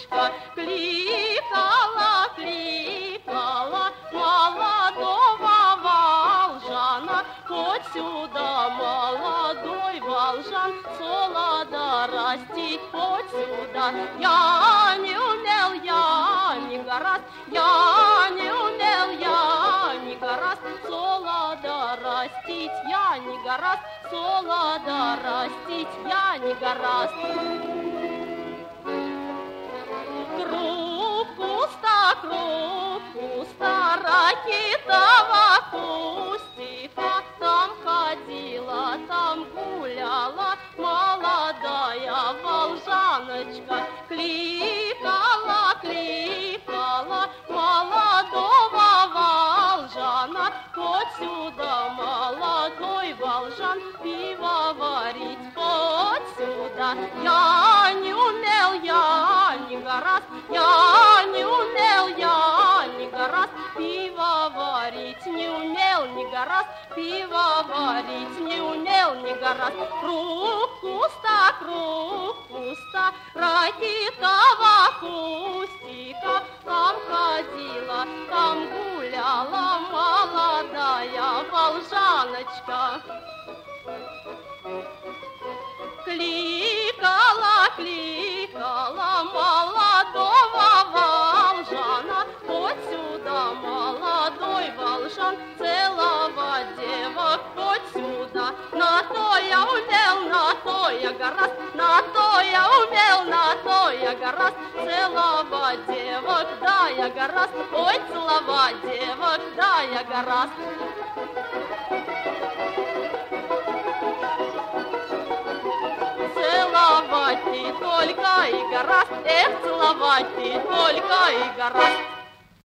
Волжаночка, кликала, кликала молодого волжана. Хоть сюда, молодой волжан, солода растить, хоть сюда. Я не умел, я не гораст, я не умел, я не гораст, солода растить, я не гораст, солода растить, я не гораст. Круг куста, ракитова кустика, там ходила, там гуляла молодая волжаночка, кликала, кликала молодого волжана. Хоть сюда, молодой волжан, пиво варить, хоть сюда. Я не умел, я не гораст, я не умел, я не гораст, пиво варить не умел, не гораст, пиво варить не умел, не гораст. Круг куста, ракитова кустика, там ходила, там гуляла молодая волжаночка. Кликала, кликала молодого волжана, хоть сюда, молодой волжан, целовать девок, хоть сюда. На то я умел, на то я гораст, на то я умел, на то я гораст, целовать девок, да я гораст, ой, целовать девок, да я гораст. Целовать ты только и гораст, эх, целовать ты только и гораст.